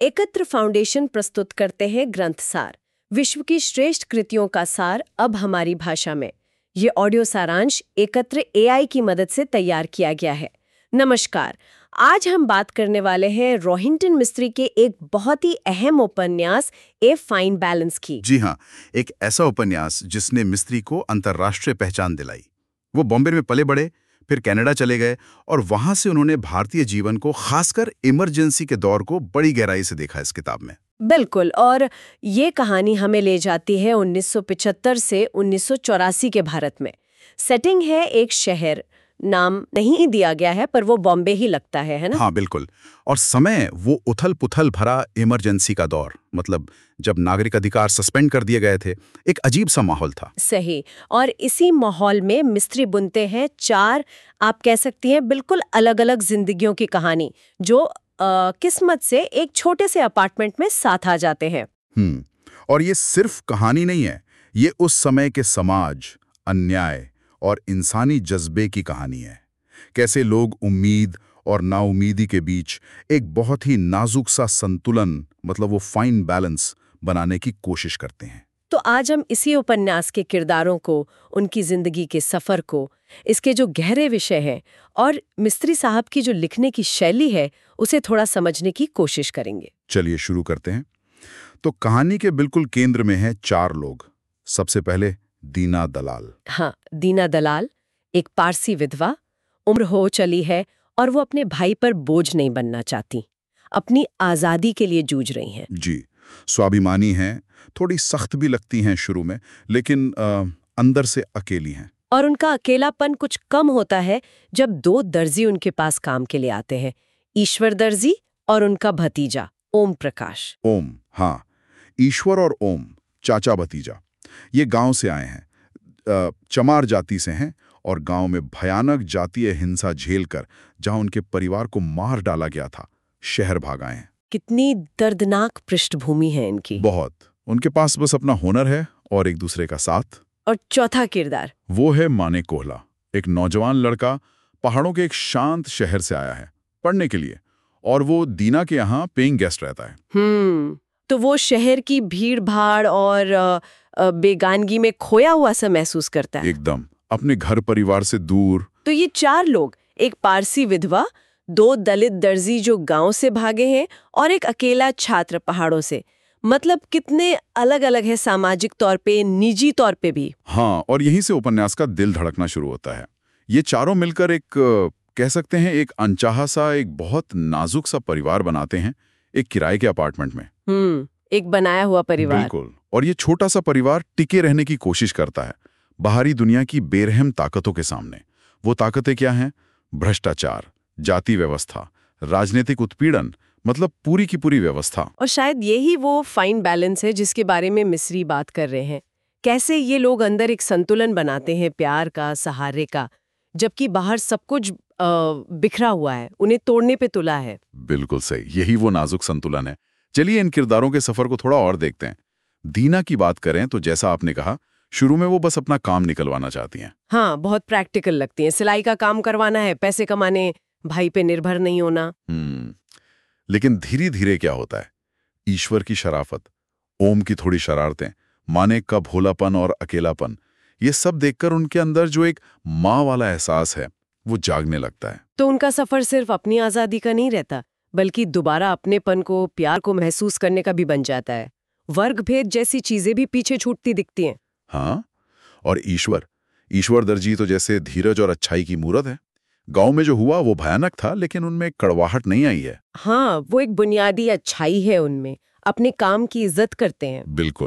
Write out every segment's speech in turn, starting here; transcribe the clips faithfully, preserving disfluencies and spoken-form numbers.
एकत्र फाउंडेशन प्रस्तुत करते हैं ग्रंथ सार, विश्व की श्रेष्ठ कृतियों का सार अब हमारी भाषा में। ये ऑडियो सारांश एकत्र एआई की मदद से तैयार किया गया है। नमस्कार, आज हम बात करने वाले हैं रोहिंटन मिस्त्री के एक बहुत ही अहम उपन्यास ए फाइन बैलेंस की। जी हाँ, एक ऐसा उपन्यास जिसने मिस्त्री को अंतर्राष्ट्रीय पहचान दिलाई। वो बॉम्बे में पले बढ़े, फिर कनाडा चले गए और वहां से उन्होंने भारतीय जीवन को, खासकर इमरजेंसी के दौर को, बड़ी गहराई से देखा इस किताब में। बिल्कुल, और ये कहानी हमें ले जाती है उन्नीस सौ पचहत्तर से उन्नीस सौ चौरासी के भारत में। सेटिंग है एक शहर, नाम नहीं दिया गया है पर वो बॉम्बे ही लगता है, है ना? हाँ बिल्कुल। और समय वो उथल पुथल भरा इमरजेंसी का दौर, मतलब जब नागरिक अधिकार सस्पेंड कर दिए गए थे। एक अजीब सा माहौल था। सही। और इसी माहौल में मिस्त्री बुनते हैं चार, आप कह सकती हैं बिल्कुल अलग अलग जिंदगियों की कहानी, जो आ, किस्मत से एक छोटे से अपार्टमेंट में साथ आ जाते हैं। हम्म और ये सिर्फ कहानी नहीं है, ये उस समय के समाज, अन्याय और इंसानी जज्बे की कहानी है। कैसे लोग उम्मीद और नाउमीदी के बीच एक बहुत ही नाजुक सा संतुलन, मतलब वो फाइन बैलेंस बनाने की कोशिश करते हैं। तो आज हम इसी उपन्यास के किरदारों को, उनकी जिंदगी के सफर को, इसके जो गहरे विषय हैं और मिस्त्री साहब की जो लिखने की शैली है, उसे थोड़ा समझने की कोशिश करेंगे। चलिए शुरू करते हैं। तो कहानी के बिल्कुल केंद्र में है चार लोग। सबसे पहले दीना दलाल। हाँ, दीना दलाल एक पारसी विधवा, उम्र हो चली है और वो अपने भाई पर बोझ नहीं बनना चाहती, अपनी आजादी के लिए जूझ रही हैं। जी, स्वाभिमानी हैं, थोड़ी सख्त भी लगती हैं शुरू में, लेकिन आ, अंदर से अकेली हैं। और उनका अकेलापन कुछ कम होता है जब दो दर्जी उनके पास काम के लिए आते हैं, ईश्वर दर्जी और उनका भतीजा ओम प्रकाश। ओम, हाँ, ईश्वर और ओम चाचा भतीजा। ये गांव से आए हैं, आ, चमार जाति से हैं और गांव में भयानक जातीय हिंसा झेलकर, जहां उनके परिवार को मार डाला गया था, शहर भाग आए हैं। कितनी दर्दनाक पृष्ठभूमि है इनकी। बहुत। उनके पास बस अपना हुनर है और एक दूसरे का साथ। और चौथा किरदार, वो है माने कोहला, एक नौजवान लड़का, पहाड़ों के एक शांत शहर से आया है पढ़ने के लिए, और वो दीना के यहाँ पेइंग गेस्ट रहता है। हम्म तो वो शहर की भीड़ भाड़ और अ, अ, बेगानगी में खोया हुआ सा महसूस करता है, एकदम अपने घर परिवार से दूर। तो ये चार लोग, एक पारसी विधवा, दो दलित दर्जी जो गांव से भागे हैं और एक अकेला छात्र पहाड़ों से, मतलब कितने अलग अलग है सामाजिक तौर पे, निजी तौर पे भी। हाँ, और यहीं से उपन्यास का दिल धड़कना शुरू होता है। ये चारों मिलकर एक, कह सकते हैं, एक अनचाहा सा, एक बहुत नाजुक सा परिवार बनाते हैं, एक किराए के अपार्टमेंट में। हम्म एक बनाया हुआ परिवार। बिल्कुल। और ये छोटा सा परिवार टिके रहने की कोशिश करता है बाहरी दुनिया की बेरहम ताकतों के सामने। वो ताकतें क्या हैं? भ्रष्टाचार, जाति व्यवस्था, राजनीतिक उत्पीड़न, मतलब पूरी की पूरी व्यवस्था। और शायद यही वो फाइन बैलेंस है जिसके बारे में मिस्री बात कर रहे हैं। कैसे ये लोग अंदर एक संतुलन बनाते हैं, प्यार का, सहारे का, जबकि बाहर सब कुछ आ, बिखरा हुआ है, उन्हें तोड़ने पे तुला है। बिल्कुल सही, यही वो नाजुक संतुलन है। चलिए इन किरदारों के सफर को थोड़ा और देखते हैं। दीना की बात करें तो जैसा आपने कहा, शुरू में वो बस अपना काम निकलवाना चाहती हैं। हाँ, बहुत प्रैक्टिकल लगती हैं। सिलाई का काम करवाना है, पैसे कमाने, भाई पे निर्भर नहीं होना। हम्म लेकिन धीरे धीरे क्या होता है? ईश्वर की शराफत, ओम की थोड़ी शरारतें, माने का भोलापन और अकेलापन, ये सब देखकर उनके अंदर जो एक माँ वाला एहसास है वो जागने लगता है। तो उनका सफर सिर्फ अपनी आजादी का नहीं रहता, बल्कि दोबारा अपनेपन को, प्यार को महसूस करने का भी बन जाता है। वर्ग भेद जैसी चीजें भी पीछे छूटती दिखती हैं। हाँ, और ईश्वर ईश्वर दर्जी तो जैसे धीरज और अच्छाई की मूरत है। गांव में जो हुआ वो भयानक था, लेकिन उनमें कड़वाहट नहीं आई है। हाँ, वो एक बुनियादी अच्छाई है उनमें, अपने काम की इज्जत करते हैं। बिल्कुल,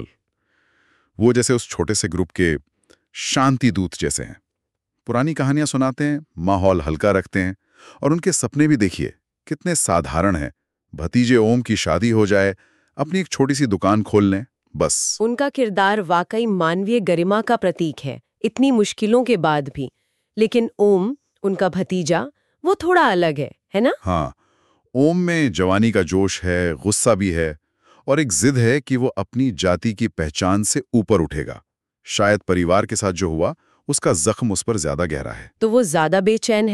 वो जैसे उस छोटे से ग्रुप के शांति दूत जैसे हैं। पुरानी कहानियां सुनाते हैं, माहौल हल्का रखते हैं, और उनके सपने भी देखिए कितने साधारण हैं। भतीजे ओम की शादी हो जाए, अपनी एक छोटी सी दुकान खोल लें, बस। उनका किरदार वाकई मानवीय गरिमा का प्रतीक है, इतनी मुश्किलों के बाद भी। लेकिन ओम, उनका भतीजा, वो थोड़ा अलग है, है ना? हाँ, ओम में जवानी का जोश है, गुस्सा भी है, और एक जिद है कि वो अपनी जाति की पहचान से ऊपर उठेगा। शायद परिवार के साथ जो हुआ उसका जख्म उस पर ज्यादा गहरा है। तो वो ज्यादा बेचैन है,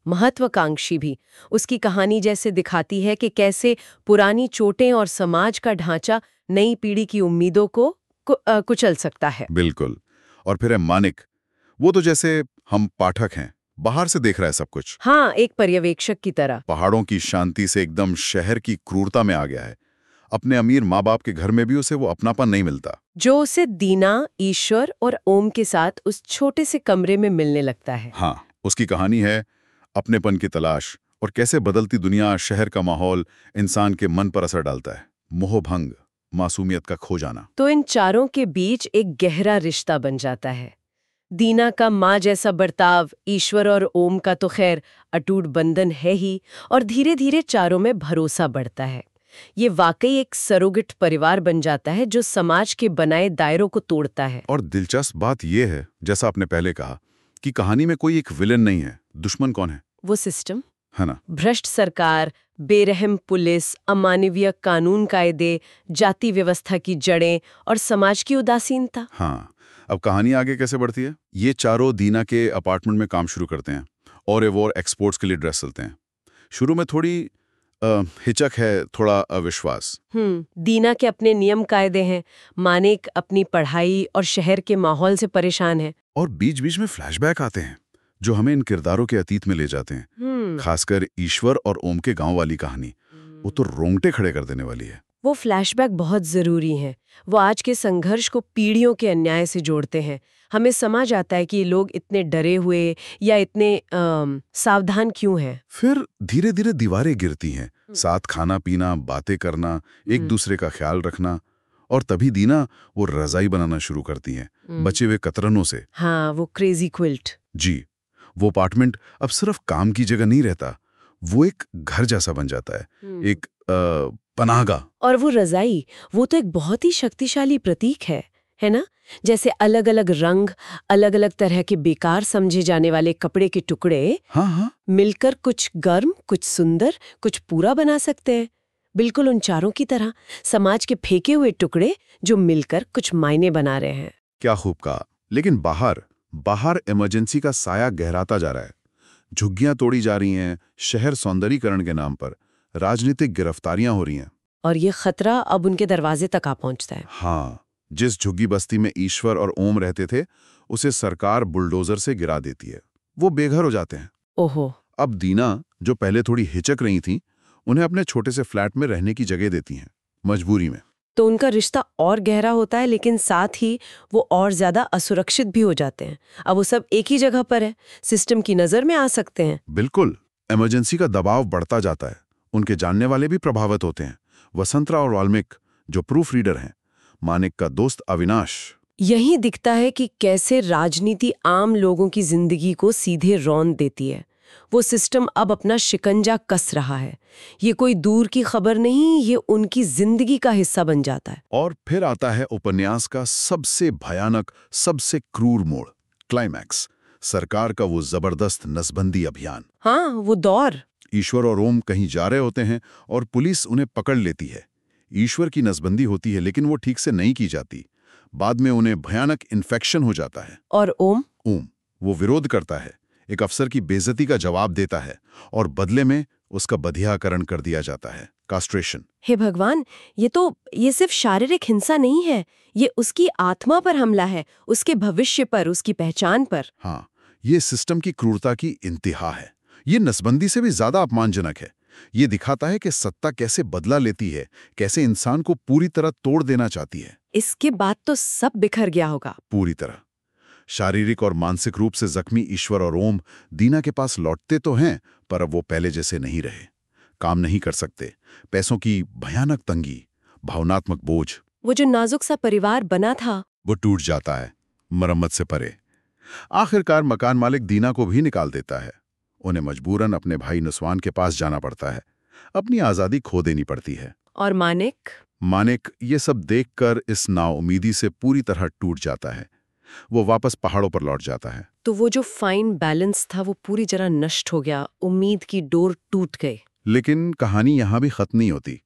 महत्वाकांक्षी भी। उसकी कहानी जैसे दिखाती है कि कैसे पुरानी चोटें और समाज का ढांचा नई पीढ़ी की उम्मीदों को कु, आ, कुचल सकता है। बिल्कुल। और फिर है मानिक। वो तो जैसे हम पाठक हैं, बाहर से देख रहा है सब कुछ। हाँ, एक पर्यवेक्षक की तरह। पहाड़ों की शांति से एकदम शहर की क्रूरता में आ गया है। अपने अमीर माँ बाप के घर में भी उसे वो अपनापन नहीं मिलता जो उसे दीना, ईश्वर और ओम के साथ उस छोटे से कमरे में मिलने लगता है। हाँ, उसकी कहानी है अपनेपन की तलाश और कैसे बदलती दुनिया, शहर का माहौल इंसान के मन पर असर डालता है। मोहभंग, मासूमियत का खो जाना। तो इन चारों के बीच एक गहरा रिश्ता बन जाता है। दीना का माँ जैसा बर्ताव, ईश्वर और ओम का तो खैर अटूट बंधन है ही, और धीरे धीरे चारों में भरोसा बढ़ता है। ये वाकई एक सरोगेट परिवार बन जाता है जो समाज के बनाए दायरों को तोड़ता है। और दिलचस्प बात यह है, जैसा आपने पहले कहा, कि कहानी में कोई एक विलेन नहीं है। दुश्मन कौन है? वो सिस्टम है ना? भ्रष्ट सरकार, बेरहम पुलिस, अमानवीय कानून कायदे, जाति व्यवस्था की जड़ें और समाज की उदासीनता। हाँ। अब कहानी आगे कैसे बढ़ती है? ये चारों दीना के अपार्टमेंट में काम शुरू करते हैं और वो एक्सपोर्ट्स के लिए ड्रेस सिलते हैं। शुरू में थोड़ी आ, हिचक है, थोड़ा अविश्वास। हम्म दीना के अपने नियम कायदे हैं, मानिक अपनी पढ़ाई और शहर के माहौल से परेशान है। और बीच बीच में फ्लैशबैक आते हैं जो हमें इन किरदारों के अतीत में ले जाते हैं। हम्म खासकर ईश्वर और ओम के गांव वाली कहानी, वो तो रोंगटे खड़े कर देने वाली है। वो फ्लैशबैक बहुत जरूरी हैं। वो आज के संघर्ष को पीढ़ियों के अन्याय से जोड़ते हैं। हमें समझ आता है कि ये लोग इतने डरे हुए या इतने अम, सावधान क्यों हैं। फिर धीरे धीरे दीवारें गिरती हैं, साथ खाना पीना, बातें करना, एक दूसरे का ख्याल रखना। और तभी दीना वो रजाई बनाना शुरू करती हैं, बचे हुए कतरनों से। हाँ, वो क्रेजी क्विल्ट। जी, वो अपार्टमेंट अब सिर्फ काम की जगह नहीं रहता, वो एक घर जैसा बन जाता है, एक आ, पनाहगाह। और वो रजाई, वो तो एक बहुत ही शक्तिशाली प्रतीक है, है ना? जैसे अलग अलग रंग, अलग अलग तरह के बेकार समझे जाने वाले कपड़े के टुकड़े हाँ हाँ मिलकर कुछ गर्म, कुछ सुंदर, कुछ पूरा बना सकते हैं। बिल्कुल उन चारों की तरह, समाज के फेंके हुए टुकड़े जो मिलकर कुछ मायने बना रहे हैं। क्या खूब कहा। लेकिन बाहर बाहर इमरजेंसी का साया गहराता जा रहा है। झुग्गियां तोड़ी जा रही हैं, शहर सौंदर्यीकरण के नाम पर राजनीतिक गिरफ्तारियां हो रही हैं। और ये खतरा अब उनके दरवाजे तक आ पहुंचता है। हाँ, जिस झुग्गी बस्ती में ईश्वर और ओम रहते थे, उसे सरकार बुलडोजर से गिरा देती है। वो बेघर हो जाते हैं। ओहो। अब दीना, जो पहले थोड़ी हिचक रही थी, उन्हें अपने छोटे से फ्लैट में रहने की जगह देती हैं, मजबूरी में। तो उनका रिश्ता और गहरा होता है, लेकिन साथ ही वो और ज्यादा असुरक्षित भी हो जाते हैं। अब वो सब एक ही जगह पर है, सिस्टम की नजर में आ सकते हैं। बिल्कुल। इमरजेंसी का दबाव बढ़ता जाता है। उनके जानने वाले भी प्रभावित होते हैं। वसंतरा और वाल्मीकि, जो प्रूफ रीडर हैं, मानिक का दोस्त अविनाश। यही दिखता है कि कैसे राजनीति आम लोगों की जिंदगी को सीधे रौंद देती है। वो सिस्टम अब अपना शिकंजा कस रहा है। ये कोई दूर की खबर नहीं, ये उनकी जिंदगी का हिस्सा बन जाता है। और फिर आता है उपन्यास का सबसे भयानक, सबसे क्रूर मोड़, क्लाइमैक्स। सरकार का वो जबरदस्त नसबंदी अभियान। हाँ, वो दौर। ईश्वर और ओम कहीं जा रहे होते हैं और पुलिस उन्हें पकड़ लेती है। ईश्वर की नसबंदी होती है, लेकिन वो ठीक से नहीं की जाती। बाद में उन्हें भयानक इन्फेक्शन हो जाता है। और ओम ओम वो विरोध करता है, एक अफसर की बेइज्जती का जवाब देता है, और बदले में उसका बधियाकरण कर दिया जाता है, कास्ट्रेशन। हे भगवान, ये तो ये सिर्फ शारीरिक हिंसा नहीं है, ये उसकी आत्मा पर हमला है, उसके भविष्य पर, उसकी पहचान पर। हाँ, ये सिस्टम की क्रूरता की इंतहा है। ये नसबंदी से भी ज्यादा अपमानजनक है। ये दिखाता है कि सत्ता कैसे बदला लेती है, कैसे इंसान को पूरी तरह तोड़ देना चाहती है। इसके बाद तो सब बिखर गया होगा। पूरी तरह। शारीरिक और मानसिक रूप से जख्मी ईश्वर और ओम दीना के पास लौटते तो हैं, पर अब वो पहले जैसे नहीं रहे। काम नहीं कर सकते, पैसों की भयानक तंगी, भावनात्मक बोझ। वो जो नाजुक सा परिवार बना था, वो टूट जाता है, मरम्मत से परे। आखिरकार मकान मालिक दीना को भी निकाल देता है। उन्हें मजबूरन अपने भाई नुस्वान के पास जाना पड़ता है, अपनी आजादी खो देनी पड़ती है। और मानिक मानिक ये सब देखकर इस नाउम्मीदी से पूरी तरह टूट जाता है। वो वापस पहाड़ों पर लौट जाता है। तो वो जो फाइन बैलेंस था वो पूरी तरह नष्ट हो गया, उम्मीद की डोर टूट गई। लेकिन कहानी यहां भी खत्म नहीं होती।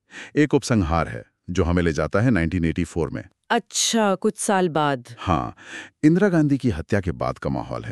एक उपसंहार है जो हमें ले जाता है उन्नीस सौ चौरासी में। अच्छा, कुछ साल बाद। हाँ, इंदिरा गांधी की हत्या के बाद का माहौल है।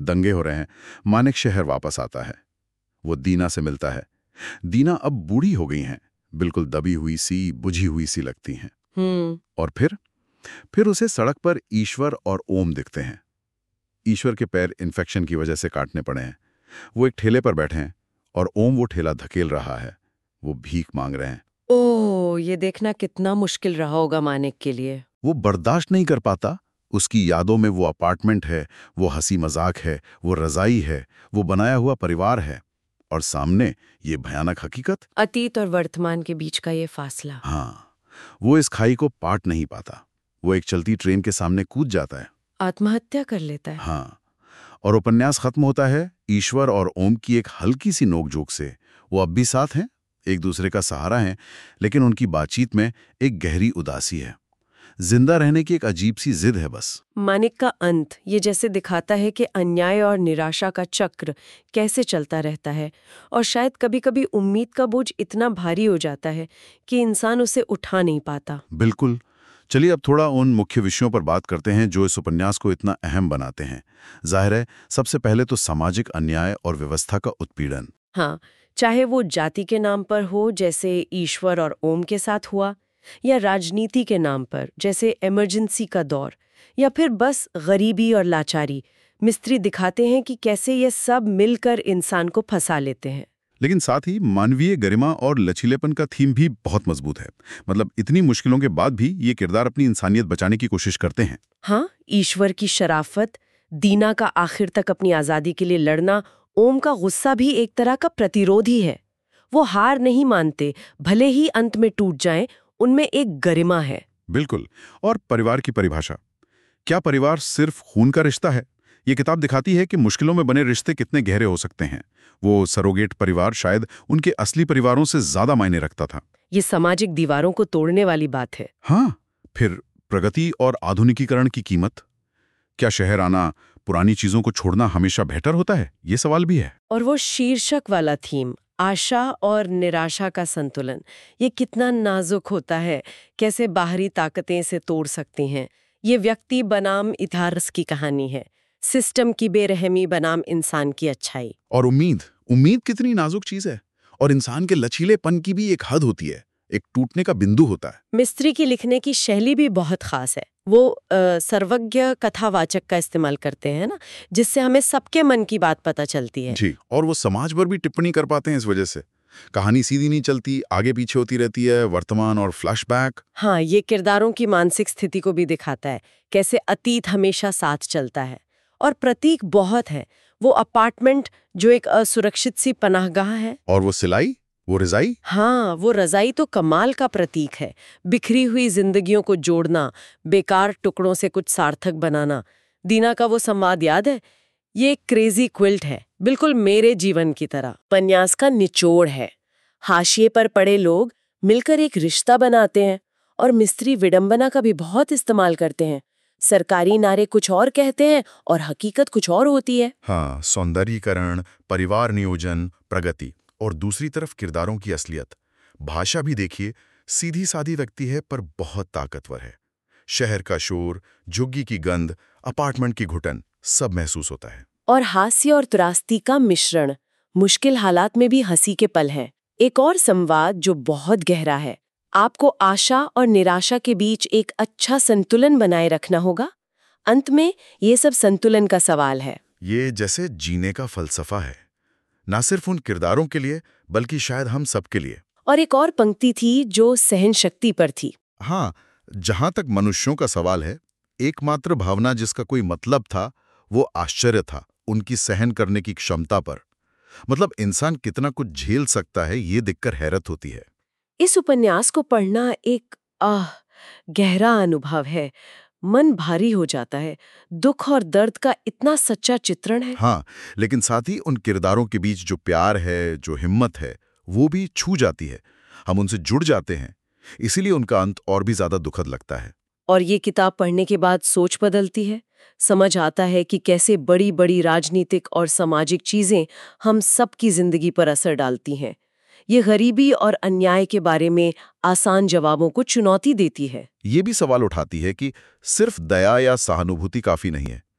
दंगे हो रहे हैं। मानिक शहर वापस आता है। वो दीना से मिलता है। दीना अब बूढ़ी हो गई हैं, बिल्कुल दबी हुई सी, बुझी हुई सी लगती हैं। हम्म और फिर फिर उसे सड़क पर ईश्वर और ओम दिखते हैं। ईश्वर के पैर इन्फेक्शन की वजह से काटने पड़े हैं। वो एक ठेले पर बैठे हैं और ओम वो ठेला धकेल रहा है। वो भीख मांग रहे हैं। ओह, ये देखना कितना मुश्किल रहा होगा मानिक के लिए। वो बर्दाश्त नहीं कर पाता। उसकी यादों में वो अपार्टमेंट है, वो हंसी मजाक है, वो रजाई है, वो बनाया हुआ परिवार है, और सामने ये भयानक हकीकत। अतीत और वर्तमान के बीच का ये फासला। हाँ, वो इस खाई को पाट नहीं पाता। वो एक चलती ट्रेन के सामने कूद जाता है। आत्महत्या कर लेता है। हाँ, और उपन्यास खत्म होता है ईश्वर और ओम की एक हल्की सी नोकझोंक से। वो अब भी साथ हैं, एक दूसरे का सहारा हैं, लेकिन उनकी बातचीत में एक गहरी उदासी है। जिंदा रहने की एक अजीब सी जिद है बस। मानिक का अंत ये जैसे दिखाता है कि अन्याय और निराशा का चक्र कैसे चलता रहता है, और शायद कभी-कभी उम्मीद का बोझ इतना भारी हो जाता है कि इंसान उसे उठा नहीं पाता। बिल्कुल। चलिए अब थोड़ा उन मुख्य विषयों पर बात करते हैं जो इस उपन्यास को इतना अहम बनाते हैं। जाहिर है, सबसे पहले तो सामाजिक अन्याय और व्यवस्था का उत्पीड़न। हाँ, चाहे वो जाति के नाम पर हो जैसे ईश्वर और ओम के साथ हुआ, या राजनीति के नाम पर जैसे इमरजेंसी का दौर, या फिर बस गरीबी और लाचारी, मिस्त्री दिखाते हैं कि कैसे ये सब मिलकर इंसान को फंसा लेते हैं। लेकिन साथ ही मानवीय गरिमा और लचीलेपन का थीम भी बहुत मजबूत है। मतलब इतनी मुश्किलों के बाद भी ये किरदार अपनी इंसानियत बचाने की कोशिश करते हैं। हाँ, ईश्वर की शराफत, दीना का आखिर तक अपनी आजादी के लिए लड़ना, ओम का गुस्सा भी एक तरह का प्रतिरोध ही है। वो हार नहीं मानते, भले ही अंत में टूट जाएं, उनमें एक गरिमा है। बिल्कुल। और परिवार की परिभाषा, क्या परिवार सिर्फ खून का रिश्ता है? ये किताब दिखाती है कि मुश्किलों में बने रिश्ते कितने गहरे हो सकते हैं। वो सरोगेट परिवार शायद उनके असली परिवारों से ज्यादा मायने रखता था। ये सामाजिक दीवारों को तोड़ने वाली बात है। हाँ, फिर प्रगति और आधुनिकीकरण की कीमत। क्या शहर आना, पुरानी चीजों को छोड़ना हमेशा बेहतर होता है? ये सवाल भी है। और वो शीर्षक वाला थीम, आशा और निराशा का संतुलन, ये कितना नाजुक होता है। कैसे बाहरी ताकतें इसे तोड़ सकती हैं। ये व्यक्ति बनाम इतिहास की कहानी है, सिस्टम की बेरहमी बनाम इंसान की अच्छाई। और उम्मीद उम्मीद कितनी नाजुक चीज है। और इंसान के लचीलेपन की भी एक हद होती है, एक टूटने का बिंदु होता है। मिस्त्री की लिखने की शैली भी बहुत खास है। वो आ, सर्वज्ञ कथावाचक का इस्तेमाल करते हैं ना, जिससे हमें सबके मन की बात पता चलती है। जी, और वो समाज पर भी टिप्पणी कर पाते हैं। इस वजह से कहानी सीधी नहीं चलती, आगे पीछे होती रहती है, वर्तमान और फ्लैशबैक। हाँ, ये किरदारों की मानसिक स्थिति को भी दिखाता है, कैसे अतीत हमेशा साथ चलता है। और प्रतीक बहुत है, वो अपार्टमेंट जो एक असुरक्षित सी पनाहगाह है, और वो सिलाई, वो रजाई। हाँ, वो रजाई तो कमाल का प्रतीक है। बिखरी हुई जिंदगियों को जोड़ना, बेकार टुकड़ों से कुछ सार्थक बनाना। दीना का वो संवाद याद है, ये एक क्रेजी क्विल्ट है, बिल्कुल मेरे जीवन की तरह। उपन्यास का निचोड़ है, हाशिए पर पड़े लोग मिलकर एक रिश्ता बनाते हैं, और मिस्त्री विडंबना का भी बहुत इस्तेमाल करते हैं। सरकारी नारे कुछ और कहते हैं और हकीकत कुछ और होती है। हाँ, सौंदर्यीकरण, परिवार नियोजन, प्रगति, और दूसरी तरफ किरदारों की असलियत। भाषा भी देखिए, सीधी सादी व्यक्ति है पर बहुत ताकतवर है। शहर का शोर, झुग्गी की गंध, अपार्टमेंट की घुटन, सब महसूस होता है। और हास्य और त्रासदी का मिश्रण, मुश्किल हालात में भी हंसी के पल हैं। एक और संवाद जो बहुत गहरा है, आपको आशा और निराशा के बीच एक अच्छा संतुलन बनाए रखना होगा। अंत में ये सब संतुलन का सवाल है। ये जैसे जीने का फलसफा है, ना सिर्फ उन किरदारों के लिए बल्कि शायद हम सब के लिए। और एक और पंक्ति थी जो सहन शक्ति पर थी। हाँ, जहां तक मनुष्यों का सवाल है, एकमात्र भावना जिसका कोई मतलब था वो आश्चर्य था, उनकी सहन करने की क्षमता पर। मतलब इंसान कितना कुछ झेल सकता है, ये देखकर हैरत होती है। इस उपन्यास को पढ़ना एक आह गहरा अनुभव है। मन भारी हो जाता है। दुख और दर्द का इतना सच्चा चित्रण है। हाँ, लेकिन साथ ही उन किरदारों के बीच जो प्यार है, जो हिम्मत है, वो भी छू जाती है। हम उनसे जुड़ जाते हैं, इसीलिए उनका अंत और भी ज्यादा दुखद लगता है। और ये किताब पढ़ने के बाद सोच बदलती है। समझ आता है कि कैसे बड़ी बड़ी राजनीतिक और सामाजिक चीजें हम सबकी जिंदगी पर असर डालती हैं। ये गरीबी और अन्याय के बारे में आसान जवाबों को चुनौती देती है। ये भी सवाल उठाती है कि सिर्फ दया या सहानुभूति काफी नहीं है।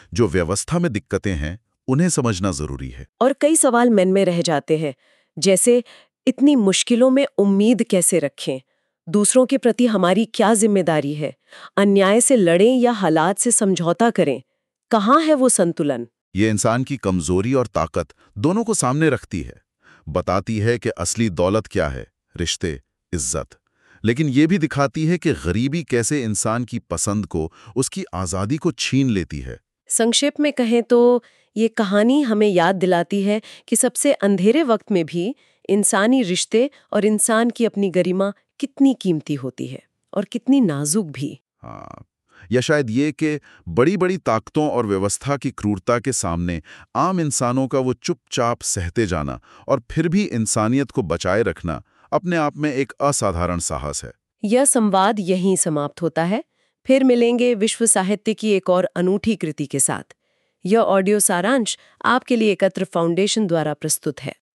जो व्यवस्था में दिक्कतें हैं उन्हें समझना जरूरी है। और कई सवाल मन में रह जाते हैं, जैसे इतनी मुश्किलों में उम्मीद कैसे रखें, दूसरों के प्रति हमारी क्या जिम्मेदारी है, अन्याय से लड़ें या हालात से समझौता करें, कहाँ है वो संतुलन? ये इंसान की कमजोरी और ताकत दोनों को सामने रखती है। बताती है कि असली दौलत क्या है, रिश्ते, इज्जत। लेकिन ये भी दिखाती है कि गरीबी कैसे इंसान की पसंद को, उसकी आज़ादी को छीन लेती है। संक्षेप में कहें तो ये कहानी हमें याद दिलाती है कि सबसे अंधेरे वक्त में भी इंसानी रिश्ते और इंसान की अपनी गरिमा कितनी कीमती होती है और कितनी नाजुक भी। हाँ, या शायद ये कि बड़ी बड़ी ताकतों और व्यवस्था की क्रूरता के सामने आम इंसानों का वो चुपचाप सहते जाना और फिर भी इंसानियत को बचाए रखना अपने आप में एक असाधारण साहस है। यह संवाद यहीं समाप्त होता है। फिर मिलेंगे विश्व साहित्य की एक और अनूठी कृति के साथ। यह ऑडियो सारांश आपके लिए एकत्र फाउंडेशन द्वारा प्रस्तुत है।